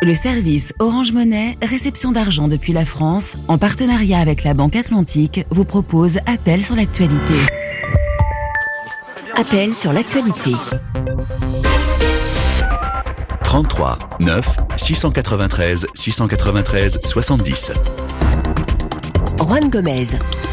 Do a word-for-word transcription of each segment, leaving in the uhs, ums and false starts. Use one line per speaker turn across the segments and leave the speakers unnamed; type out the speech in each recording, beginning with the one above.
Le service Orange Money, réception d'argent depuis la France, en partenariat avec la Banque Atlantique, vous propose Appel sur l'actualité. Appel sur l'actualité.
trente-trois neuf six cent quatre-vingt-treize six cent quatre-vingt-treize soixante-dix.
Juan Gomez.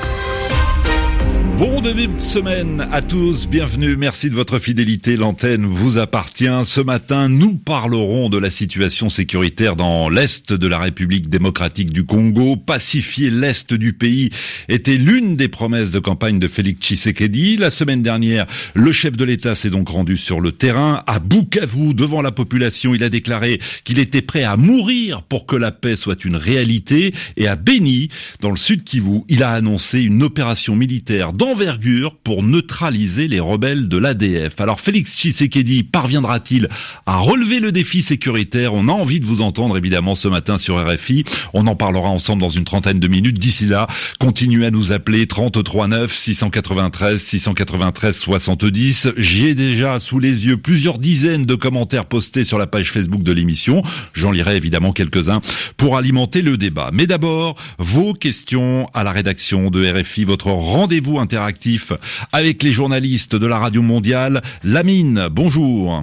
Bon début de semaine à tous, bienvenue, merci de votre fidélité, l'antenne vous appartient. Ce matin, nous parlerons de la situation sécuritaire dans l'Est de la République démocratique du Congo. Pacifier l'Est du pays était l'une des promesses de campagne de Félix Tshisekedi. La semaine dernière, le chef de l'État s'est donc rendu sur le terrain. À Bukavu, devant la population, il a déclaré qu'il était prêt à mourir pour que la paix soit une réalité. Et à Beni, dans le sud Kivu, il a annoncé une opération militaire dans d'envergure pour neutraliser les rebelles de l'A D F. Alors Félix Tshisekedi parviendra-t-il à relever le défi sécuritaire? On a envie de vous entendre évidemment ce matin sur R F I. On en parlera ensemble dans une trentaine de minutes. D'ici là, continuez à nous appeler trente-trois neuf six cent quatre-vingt-treize six cent quatre-vingt-treize soixante-dix. J'ai déjà sous les yeux plusieurs dizaines de commentaires postés sur la page Facebook de l'émission. J'en lirai évidemment quelques-uns pour alimenter le débat. Mais d'abord, vos questions à la rédaction de R F I, votre rendez-vous interactif avec les journalistes de la Radio Mondiale. Lamine, bonjour.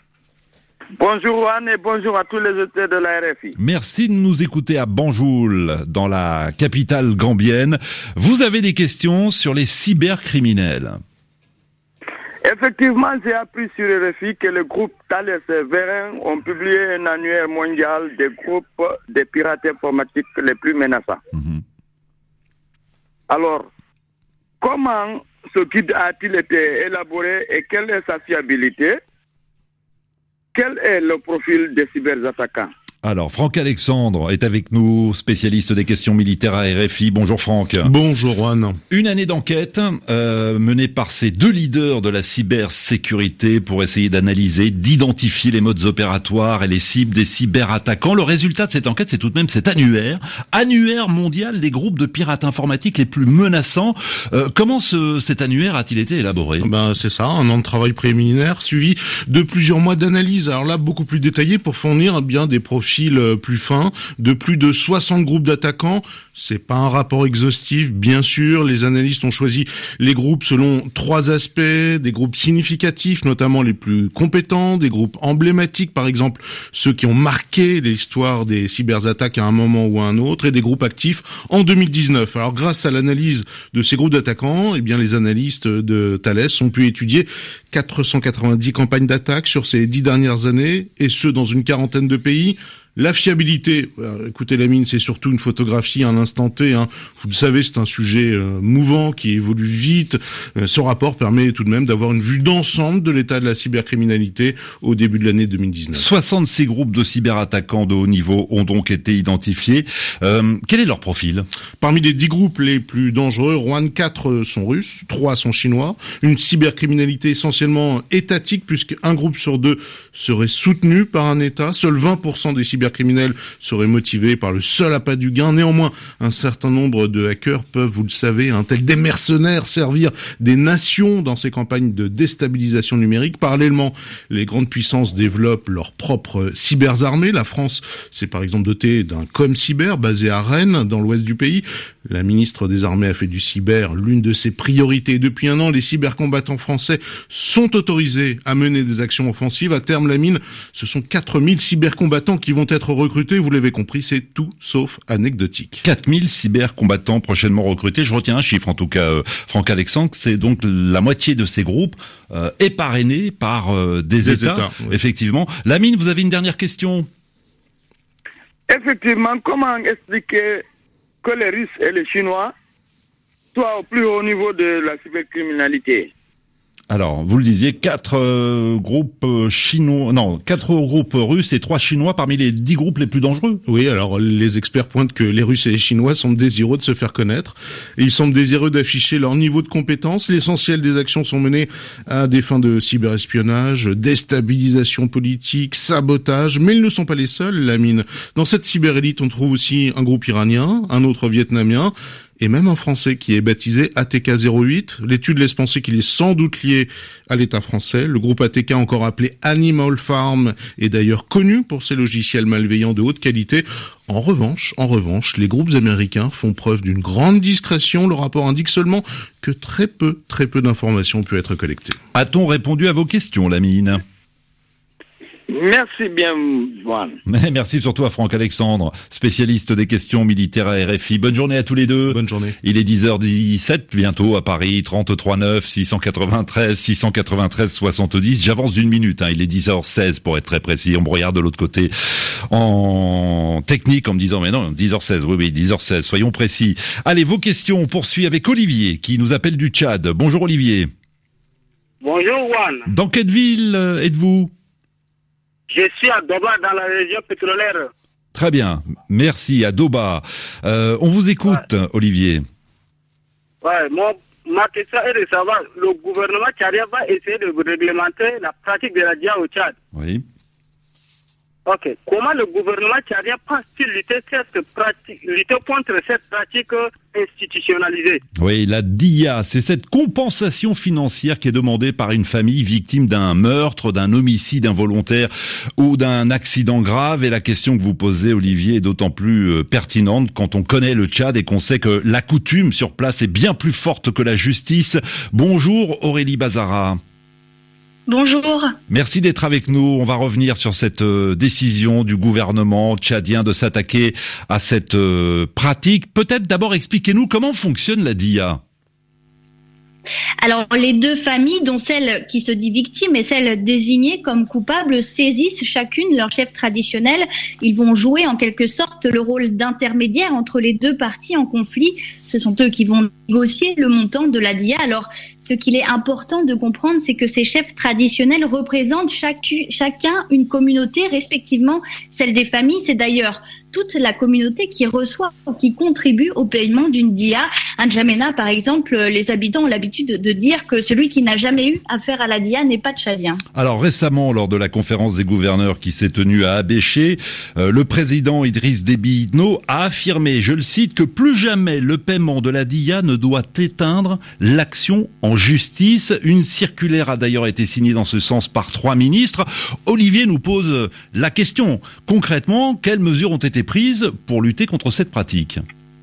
Bonjour Juan et bonjour à tous les auditeurs de la R F I.
Merci de nous écouter à Banjul, dans la capitale gambienne. Vous avez des questions sur les cybercriminels?
Effectivement, j'ai appris sur R F I que le groupe Thales Vérin ont publié un annuaire mondial des groupes des pirates informatiques les plus menaçants. Mmh. Alors, comment ce guide a-t-il été élaboré et quelle est sa fiabilité? Quel est le profil des cyberattaquants?
Alors, Franck Alexandre est avec nous, spécialiste des questions militaires à R F I. Bonjour Franck.
Bonjour Juan.
Une année d'enquête euh, menée par ces deux leaders de la cybersécurité pour essayer d'analyser, d'identifier les modes opératoires et les cibles des cyberattaquants. Le résultat de cette enquête, c'est tout de même cet annuaire, annuaire mondial des groupes de pirates informatiques les plus menaçants. Euh, comment ce, cet annuaire a-t-il été élaboré?
Ben c'est ça, un an de travail préliminaire suivi de plusieurs mois d'analyse. Alors là, beaucoup plus détaillé pour fournir eh bien des profils plus fin, de plus de soixante groupes d'attaquants. C'est pas un rapport exhaustif, bien sûr. Les analystes ont choisi les groupes selon trois aspects, des groupes significatifs, notamment les plus compétents, des groupes emblématiques, par exemple ceux qui ont marqué l'histoire des cyberattaques à un moment ou à un autre, et des groupes actifs en deux mille dix-neuf. Alors grâce à l'analyse de ces groupes d'attaquants, eh bien les analystes de Thales ont pu étudier quatre cent quatre-vingt-dix campagnes d'attaque sur ces dix dernières années, et ce dans une quarantaine de pays. La fiabilité, euh, écoutez Lamine, c'est surtout une photographie à un instant T. Hein. Vous le savez, c'est un sujet euh, mouvant qui évolue vite. Euh, ce rapport permet tout de même d'avoir une vue d'ensemble de l'état de la cybercriminalité au début de l'année deux mille dix-neuf.
soixante-six groupes de cyberattaquants de haut niveau ont donc été identifiés. Euh, quel est leur profil?
Parmi les dix groupes les plus dangereux, Juan, quatre sont russes, trois sont chinois. Une cybercriminalité essentiellement étatique, puisqu'un groupe sur deux serait soutenu par un État. Seuls vingt pour cent des cybercriminels criminels seraient motivés par le seul appât du gain. Néanmoins, un certain nombre de hackers peuvent, vous le savez, hein, tels des mercenaires, servir des nations dans ces campagnes de déstabilisation numérique. Parallèlement, les grandes puissances développent leurs propres cyberarmées. La France s'est par exemple dotée d'un ComCyber basé à Rennes, dans l'ouest du pays. La ministre des Armées a fait du cyber l'une de ses priorités. Depuis un an, les cybercombattants français sont autorisés à mener des actions offensives. À terme, la mine, ce sont quatre mille cybercombattants qui vont être recrutés. Vous l'avez compris, c'est tout sauf anecdotique.
quatre mille cybercombattants prochainement recrutés. Je retiens un chiffre, en tout cas, euh, Franck Alexandre, c'est donc la moitié de ces groupes euh, est parrainé par euh, des, des États. États oui. Effectivement. Lamine, vous avez une dernière question?
Effectivement, comment expliquer que les Russes et les Chinois soient au plus haut niveau de la cybercriminalité?
Alors, vous le disiez, quatre euh, groupes chinois, non, quatre groupes russes et trois chinois parmi les dix groupes les plus dangereux.
Oui, alors les experts pointent que les Russes et les Chinois sont désireux de se faire connaître. Et ils semblent désireux d'afficher leur niveau de compétence. L'essentiel des actions sont menées à des fins de cyberespionnage, déstabilisation politique, sabotage. Mais ils ne sont pas les seuls, Lamine. Dans cette cyberélite, on trouve aussi un groupe iranien, un autre vietnamien, et même un Français qui est baptisé A T K zéro huit. L'étude laisse penser qu'il est sans doute lié à l'État français. Le groupe A T K, encore appelé Animal Farm, est d'ailleurs connu pour ses logiciels malveillants de haute qualité. En revanche, en revanche, les groupes américains font preuve d'une grande discrétion. Le rapport indique seulement que très peu, très peu d'informations ont pu être collectées.
A-t-on répondu à vos questions, Lamine ?
Merci bien, Juan.
Merci surtout à Franck Alexandre, spécialiste des questions militaires à R F I. Bonne journée à tous les deux.
Bonne journée.
Il est dix heures dix-sept bientôt à Paris, trente-trois neuf, six cent quatre-vingt-treize, six cent quatre-vingt-treize, soixante-dix. J'avance d'une minute, hein. Il est dix heures seize pour être très précis. On me regarde de l'autre côté en technique en me disant, mais non, dix heures seize, oui, oui, dix heures seize, soyons précis. Allez, vos questions, on poursuit avec Olivier qui nous appelle du Tchad. Bonjour Olivier.
Bonjour Juan.
Dans quelle ville êtes-vous ?
Je suis à Doba, dans la région pétrolière.
Très bien, merci, à Doba. Euh, on vous écoute, ouais. Olivier.
Ouais, moi, ma question est de savoir, le gouvernement tchadien va essayer de réglementer la pratique de la D I A au Tchad.
Oui.
Ok. Comment le gouvernement tchadien pense-t-il lutter, cette pratique, lutter contre cette pratique institutionnalisée ?
Oui, la D I A, c'est cette compensation financière qui est demandée par une famille victime d'un meurtre, d'un homicide involontaire ou d'un accident grave. Et la question que vous posez, Olivier, est d'autant plus pertinente quand on connaît le Tchad et qu'on sait que la coutume sur place est bien plus forte que la justice. Bonjour Aurélie Bazara.
Bonjour.
Merci d'être avec nous. On va revenir sur cette euh, décision du gouvernement tchadien de s'attaquer à cette euh, pratique. Peut-être d'abord expliquez-nous comment fonctionne la D I A.
Alors, les deux familles, dont celle qui se dit victime et celle désignée comme coupable, saisissent chacune leur chef traditionnel. Ils vont jouer en quelque sorte le rôle d'intermédiaire entre les deux parties en conflit. Ce sont eux qui vont négocier le montant de la D I A. Alors, ce qu'il est important de comprendre, c'est que ces chefs traditionnels représentent chaque, chacun une communauté, respectivement celle des familles. C'est d'ailleurs toute la communauté qui reçoit ou qui contribue au paiement d'une D I A. À N'Djamena, par exemple, les habitants ont l'habitude de dire que celui qui n'a jamais eu affaire à la D I A n'est pas tchadien.
Alors récemment, lors de la conférence des gouverneurs qui s'est tenue à Abéché, euh, le président Idriss Déby Itno a affirmé, je le cite, que plus jamais le paiement de la D I A ne doit éteindre l'action en justice. Une circulaire a d'ailleurs été signée dans ce sens par trois ministres. Olivier nous pose la question, concrètement, quelles mesures ont été prises pour lutter contre cette pratique ?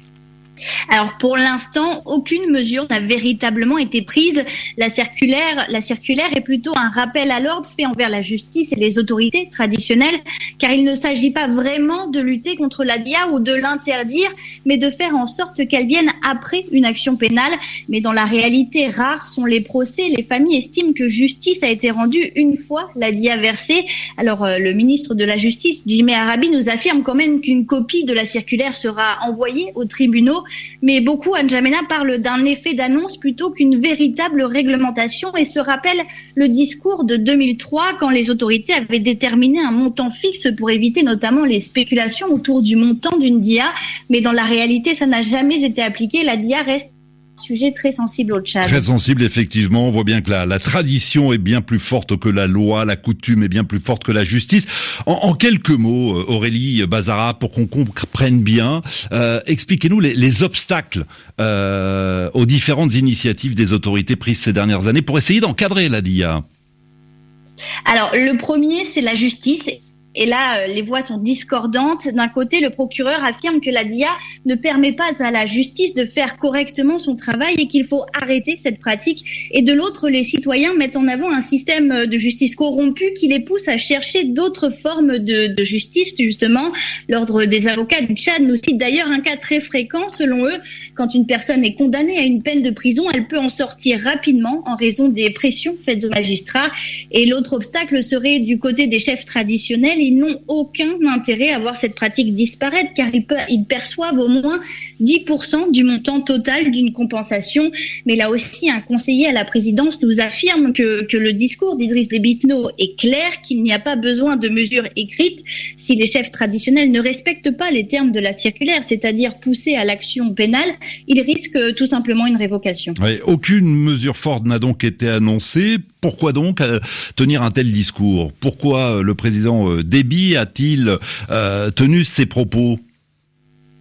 Alors pour l'instant, aucune mesure n'a véritablement été prise. La circulaire, la circulaire est plutôt un rappel à l'ordre fait envers la justice et les autorités traditionnelles, car il ne s'agit pas vraiment de lutter contre la D I A ou de l'interdire, mais de faire en sorte qu'elle vienne après une action pénale. Mais dans la réalité, rares sont les procès. Les familles estiment que justice a été rendue une fois la D I A versée. Alors euh, le ministre de la Justice, Jimé Arabi, nous affirme quand même qu'une copie de la circulaire sera envoyée aux tribunaux. Mais beaucoup à N'Djamena parlent d'un effet d'annonce plutôt qu'une véritable réglementation et se rappellent le discours de deux mille trois quand les autorités avaient déterminé un montant fixe pour éviter notamment les spéculations autour du montant d'une D I A. Mais dans la réalité, ça n'a jamais été appliqué. La D I A reste sujet très sensible au Tchad.
Très sensible, effectivement. On voit bien que la, la tradition est bien plus forte que la loi, la coutume est bien plus forte que la justice. En, en quelques mots, Aurélie Bazara, pour qu'on comprenne bien, euh, expliquez-nous les, les obstacles euh, aux différentes initiatives des autorités prises ces dernières années pour essayer d'encadrer la D I A.
Alors, le premier, c'est la justice. Et là, les voix sont discordantes. D'un côté, le procureur affirme que la D I A ne permet pas à la justice de faire correctement son travail et qu'il faut arrêter cette pratique. Et de l'autre, les citoyens mettent en avant un système de justice corrompu qui les pousse à chercher d'autres formes de, de justice, justement. L'Ordre des avocats du Tchad nous cite d'ailleurs un cas très fréquent. Selon eux, quand une personne est condamnée à une peine de prison, elle peut en sortir rapidement en raison des pressions faites aux magistrats. Et l'autre obstacle serait du côté des chefs traditionnels. Ils n'ont aucun intérêt à voir cette pratique disparaître car ils, ils perçoivent au moins dix pour cent du montant total d'une compensation. Mais là aussi, un conseiller à la présidence nous affirme que, que le discours d'Idriss Déby Itno est clair, qu'il n'y a pas besoin de mesures écrites. Si les chefs traditionnels ne respectent pas les termes de la circulaire, c'est-à-dire pousser à l'action pénale, ils risquent tout simplement une révocation.
Oui, aucune mesure forte n'a donc été annoncée. Pourquoi donc euh, tenir un tel discours ? Pourquoi euh, le président euh, Déby a-t-il euh, tenu ces propos ?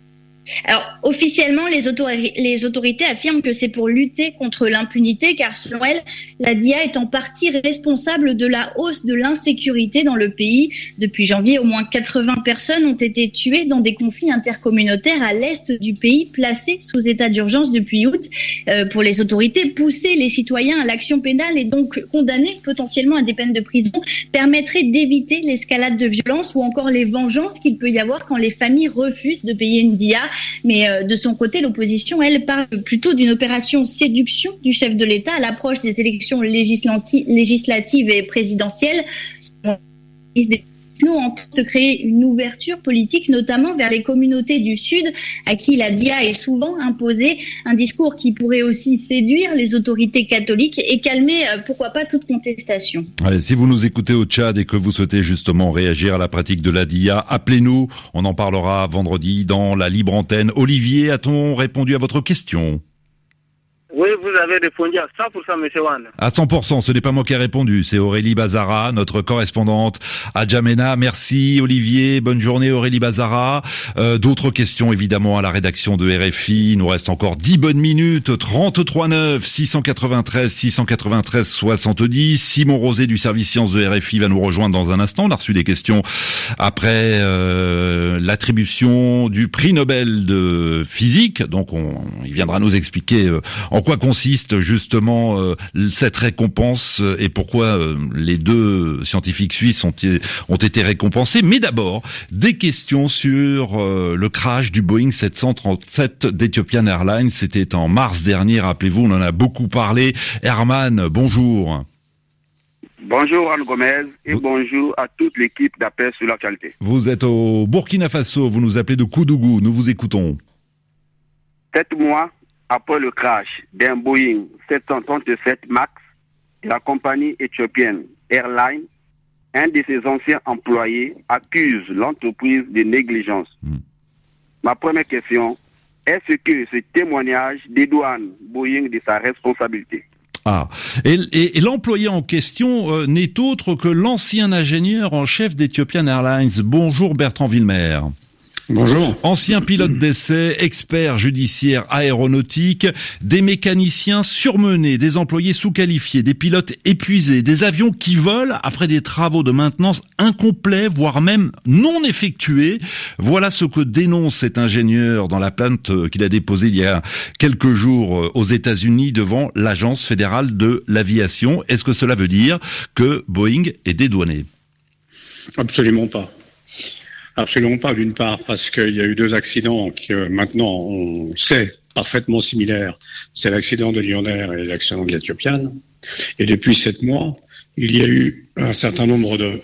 Alors, officiellement, les, autori- les autorités affirment que c'est pour lutter contre l'impunité, car selon elles, la D I A est en partie responsable de la hausse de l'insécurité dans le pays. Depuis janvier, au moins quatre-vingts personnes ont été tuées dans des conflits intercommunautaires à l'est du pays, placés sous état d'urgence depuis août. Euh, pour les autorités, pousser les citoyens à l'action pénale et donc condamner potentiellement à des peines de prison permettrait d'éviter l'escalade de violence ou encore les vengeances qu'il peut y avoir quand les familles refusent de payer une D I A. Mais euh, de son côté, l'opposition, elle, parle plutôt d'une opération séduction du chef de l'État à l'approche des élections législati- législatives et présidentielles. Nous, on se créer une ouverture politique, notamment vers les communautés du Sud, à qui la D I A est souvent imposée. Un discours qui pourrait aussi séduire les autorités catholiques et calmer, euh, pourquoi pas, toute contestation.
Allez, si vous nous écoutez au Tchad et que vous souhaitez justement réagir à la pratique de la D I A, appelez-nous. On en parlera vendredi dans la libre antenne. Olivier, a-t-on répondu à votre question ?
Oui, vous avez répondu à cent pour cent, monsieur Wan.
À cent pour cent, ce n'est pas moi qui ai répondu, c'est Aurélie Bazara, notre correspondante à Djamena. Merci Olivier, bonne journée Aurélie Bazara. Euh, d'autres questions évidemment à la rédaction de R F I, il nous reste encore dix bonnes minutes, trente-trois neuf, six cent quatre-vingt-treize, six cent quatre-vingt-treize, soixante-dix. Simon Rosé du service sciences de R F I va nous rejoindre dans un instant. On a reçu des questions après euh, l'attribution du prix Nobel de physique, donc on, il viendra nous expliquer euh, en quoi consiste justement euh, cette récompense euh, et pourquoi euh, les deux scientifiques suisses ont, ont été récompensés. Mais d'abord, des questions sur euh, le crash du Boeing sept cent trente-sept d'Ethiopian Airlines. C'était en mars dernier, rappelez-vous, on en a beaucoup parlé. Herman, bonjour.
Bonjour Anne Gomez et
vous...
bonjour à toute l'équipe d'Appel sur l'actualité.
Vous êtes au Burkina Faso, vous nous appelez de Koudougou, nous vous écoutons.
Sept mois après le crash d'un Boeing sept cent trente-sept MAX de la compagnie éthiopienne Airlines, un de ses anciens employés accuse l'entreprise de négligence. Mm. Ma première question, est-ce que ce témoignage dédouane Boeing de sa responsabilité?
Ah, et, et, et l'employé en question euh, n'est autre que l'ancien ingénieur en chef d'Ethiopian Airlines. Bonjour Bertrand Villemer.
Bonjour.
Ancien pilote d'essai, expert judiciaire aéronautique, des mécaniciens surmenés, des employés sous-qualifiés, des pilotes épuisés, des avions qui volent après des travaux de maintenance incomplets, voire même non effectués. Voilà ce que dénonce cet ingénieur dans la plainte qu'il a déposée il y a quelques jours aux États-Unis devant l'Agence fédérale de l'aviation. Est-ce que cela veut dire que Boeing est dédouané?
Absolument pas. Absolument pas, d'une part, parce qu'il y a eu deux accidents qui, euh, maintenant, on sait, parfaitement similaires. C'est l'accident de Lion Air et l'accident de l'Ethiopian. Et depuis sept mois, il y a eu un certain nombre de,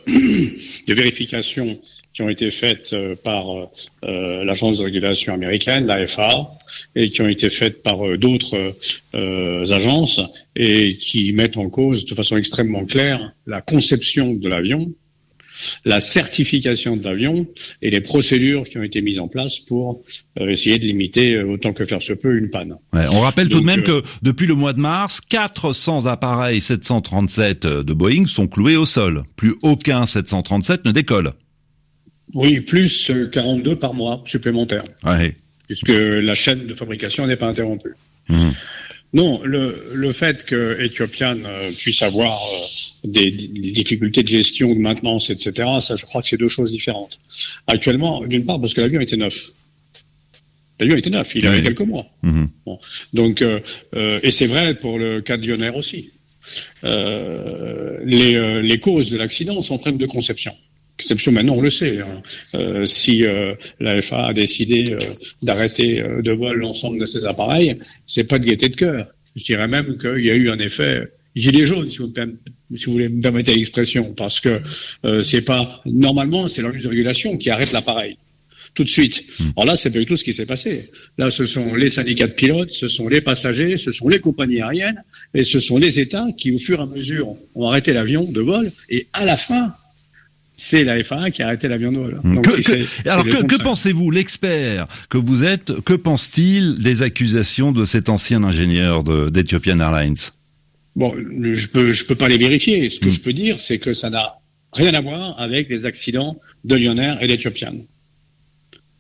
de vérifications qui ont été faites euh, par euh, l'agence de régulation américaine, la F A A, et qui ont été faites par euh, d'autres euh, agences, et qui mettent en cause de façon extrêmement claire la conception de l'avion, la certification de l'avion et les procédures qui ont été mises en place pour euh, essayer de limiter euh, autant que faire se peut une panne.
Ouais, on rappelle Donc, tout de même
euh,
que depuis le mois de mars, quatre cents appareils sept cent trente-sept de Boeing sont cloués au sol. Plus aucun sept cent trente-sept ne décolle.
Oui, plus euh, quarante-deux par mois supplémentaires.
Ouais.
Puisque la chaîne de fabrication n'est pas interrompue. Mmh. Non, le, le fait que Ethiopian euh, puisse avoir euh, des, des difficultés de gestion, de maintenance, et cetera, ça, je crois que c'est deux choses différentes. Actuellement, d'une part, parce que l'avion était neuf. L'avion était neuf, il oui. avait quelques mois. Mmh. Bon. Donc, euh, euh, et c'est vrai pour le cas de Lion Air aussi. Euh, les, euh, les causes de l'accident sont problèmes de conception. Conception, maintenant on le sait. Hein. Euh, si euh, la F A A a décidé euh, d'arrêter euh, de vol l'ensemble de ces appareils, c'est pas de gaieté de cœur. Je dirais même qu'il y a eu un effet gilet jaune, si vous, si vous voulez me permettre l'expression, parce que euh, c'est pas normalement c'est l'organisme de régulation qui arrête l'appareil tout de suite. Alors là, c'est pas du tout ce qui s'est passé. Là, ce sont les syndicats de pilotes, ce sont les passagers, ce sont les compagnies aériennes, et ce sont les États qui, au fur et à mesure, ont arrêté l'avion de vol, et à la fin, c'est la F A A qui a arrêté l'avion de vol. Donc,
que,
si
que,
c'est,
alors,
c'est
que, que pensez-vous, l'expert que vous êtes, que pense-t-il des accusations de cet ancien ingénieur de, d'Ethiopian Airlines?
Bon, je peux, je peux pas les vérifier. Ce que mmh. je peux dire, c'est que ça n'a rien à voir avec les accidents de Lion Air et d'Ethiopian.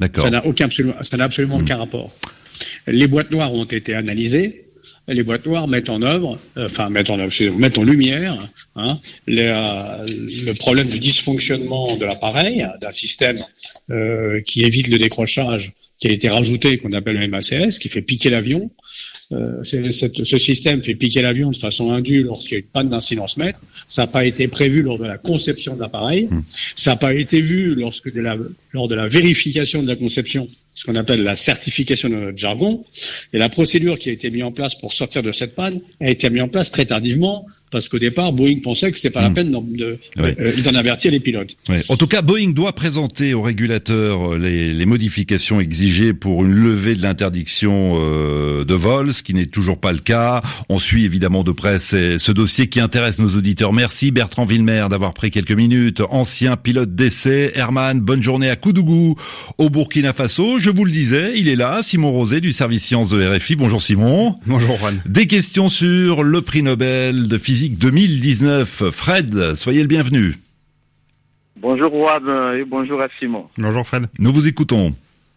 D'accord.
Ça n'a aucun absolument, ça n'a absolument mmh. aucun rapport. Les boîtes noires ont été analysées. Les boîtes noires mettent en œuvre, euh, enfin mettent en œuvre, mettent en lumière hein, les, euh, le problème de dysfonctionnement de l'appareil, d'un système euh, qui évite le décrochage, qui a été rajouté, qu'on appelle le M A C S, qui fait piquer l'avion. Euh, c'est, cette, ce système fait piquer l'avion de façon indue lorsqu'il y a une panne d'un silencemètre. Ça n'a pas été prévu lors de la conception de l'appareil. Mmh. Ça n'a pas été vu lorsque de la, lors de la vérification de la conception, ce qu'on appelle la certification de notre jargon. Et la procédure qui a été mise en place pour sortir de cette panne a été mise en place très tardivement, parce qu'au départ, Boeing pensait que c'était pas mmh. la peine d'en, de, ouais. euh, d'en avertir les pilotes.
Ouais. En tout cas, Boeing doit présenter au régulateur les, les modifications exigées pour une levée de l'interdiction euh, de vol, ce qui n'est toujours pas le cas. On suit évidemment de près ces, ce dossier qui intéresse nos auditeurs. Merci Bertrand Villemer d'avoir pris quelques minutes. Ancien pilote d'essai, Herman, bonne journée à Koudougou, au Burkina Faso. Je vous le disais, il est là, Simon Rosé du service sciences de R F I. Bonjour Simon.
Bonjour Juan.
Des questions sur le prix Nobel de physique deux mille dix-neuf. Fred, soyez le bienvenu.
Bonjour Juan et bonjour à Simon.
Bonjour Fred.
Nous vous écoutons.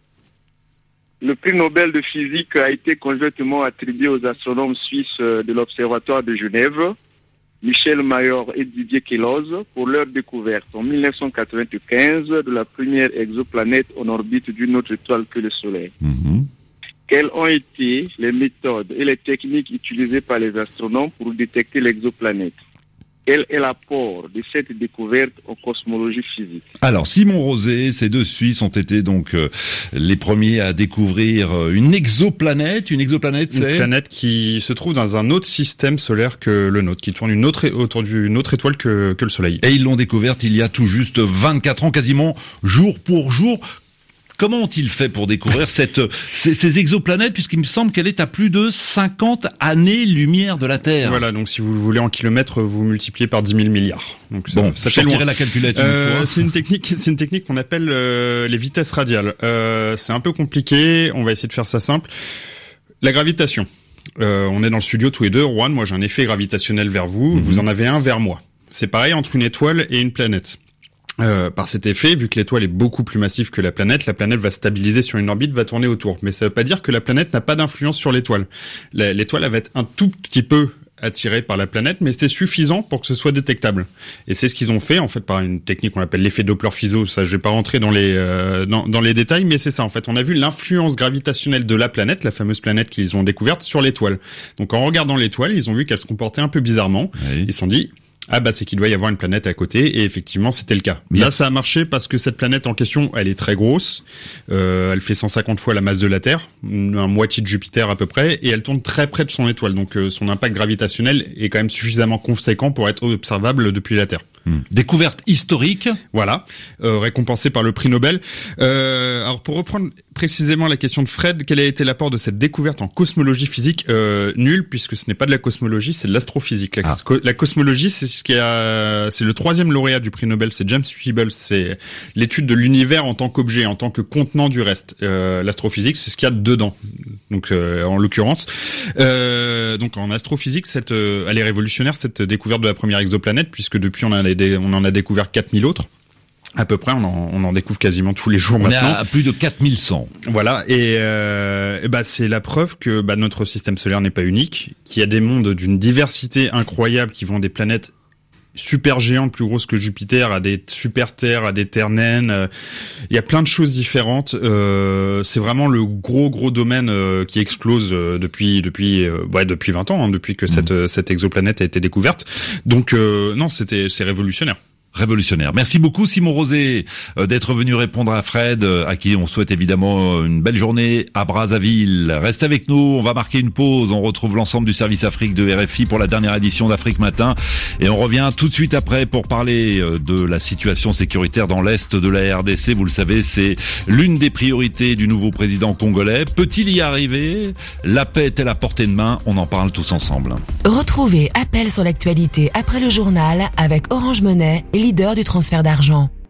Le prix Nobel de physique a été conjointement attribué aux astronomes suisses de l'Observatoire de Genève, Michel Mayor et Didier Queloz, pour leur découverte en dix-neuf cent quatre-vingt-quinze de la première exoplanète en orbite d'une autre étoile que le Soleil. Mmh. Quelles ont été les méthodes et les techniques utilisées par les astronomes pour détecter l'exoplanète? Quel est l'apport de cette découverte en cosmologie physique?
Alors, Simon Rosé, ces deux Suisses ont été donc euh, les premiers à découvrir euh, une exoplanète. Une exoplanète, c'est
une planète qui se trouve dans un autre système solaire que le nôtre, qui tourne une autre autour d'une autre étoile que, que le Soleil.
Et ils l'ont découverte il y a tout juste vingt-quatre ans, quasiment jour pour jour. Comment ont-ils fait pour découvrir cette, ces, ces exoplanètes, puisqu'il me semble qu'elle est à plus de cinquante années-lumière de la Terre?
Voilà, donc si vous voulez en kilomètres, vous multipliez par dix mille milliards. Donc ça,
bon,
ça
je sortirai la calculatrice
euh,
une fois.
C'est une technique, c'est une technique qu'on appelle euh, les vitesses radiales. Euh, c'est un peu compliqué, on va essayer de faire ça simple. La gravitation. Euh, on est dans le studio tous les deux, Juan, moi j'ai un effet gravitationnel vers vous, mm-hmm. vous en avez un vers moi. C'est pareil entre une étoile et une planète. Euh, par cet effet, vu que l'étoile est beaucoup plus massive que la planète, la planète va stabiliser sur une orbite, va tourner autour. Mais ça veut pas dire que la planète n'a pas d'influence sur l'étoile. La, l'étoile elle va être un tout petit peu attirée par la planète, mais c'est suffisant pour que ce soit détectable. Et c'est ce qu'ils ont fait, en fait, par une technique qu'on appelle l'effet Doppler-Fizeau. Ça, je vais pas rentrer dans les euh, dans, dans les détails, mais c'est ça. En fait, on a vu l'influence gravitationnelle de la planète, la fameuse planète qu'ils ont découverte, sur l'étoile. Donc, en regardant l'étoile, ils ont vu qu'elle se comportait un peu bizarrement. Oui. Ils se sont dit, ah bah c'est qu'il doit y avoir une planète à côté, et effectivement c'était le cas. Bien. Là ça a marché parce que cette planète en question, elle est très grosse, euh, elle fait cent cinquante fois la masse de la Terre, un moitié de Jupiter à peu près, et elle tourne très près de son étoile, donc euh, son impact gravitationnel est quand même suffisamment conséquent pour être observable depuis la Terre.
Mmh. Découverte historique.
Voilà, euh, récompensée par le prix Nobel. Euh, alors pour reprendre précisément la question de Fred, quel a été l'apport de cette découverte en cosmologie physique? euh, Nul, puisque ce n'est pas de la cosmologie, c'est de l'astrophysique. La, ah. la cosmologie, c'est ce qui a, c'est le troisième lauréat du prix Nobel, c'est James Peebles. C'est l'étude de l'univers en tant qu'objet, en tant que contenant du reste. Euh, l'astrophysique, c'est ce qu'il y a dedans. Donc, euh, en l'occurrence, euh, donc en astrophysique, cette, euh, elle est révolutionnaire cette découverte de la première exoplanète, puisque depuis on en a, des, on en a découvert quatre mille autres. À peu près, on en, on en découvre quasiment tous les jours
on
maintenant.
On est à plus de quatre mille cent.
Voilà, et, euh, et bah c'est la preuve que bah, notre système solaire n'est pas unique, qu'il y a des mondes d'une diversité incroyable qui vont des planètes super géantes, plus grosses que Jupiter, à des super terres, à des terres naines. Euh, il y a plein de choses différentes. Euh, c'est vraiment le gros gros domaine euh, qui explose euh, depuis depuis euh, ouais depuis vingt ans, hein, depuis que mmh. cette cette exoplanète a été découverte. Donc euh, non, c'était c'est révolutionnaire.
Révolutionnaire. Merci beaucoup Simon Rosé euh, d'être venu répondre à Fred, euh, à qui on souhaite évidemment une belle journée à Brazzaville. Reste avec nous, on va marquer une pause, on retrouve l'ensemble du service Afrique de R F I pour la dernière édition d'Afrique Matin et on revient tout de suite après pour parler euh, de la situation sécuritaire dans l'est de la R D C. Vous le savez, c'est l'une des priorités du nouveau président congolais. Peut-il y arriver? La paix est à la portée de main? On en parle tous ensemble.
Retrouvez Appel sur l'actualité après le journal avec Orange Money, leader du transfert d'argent.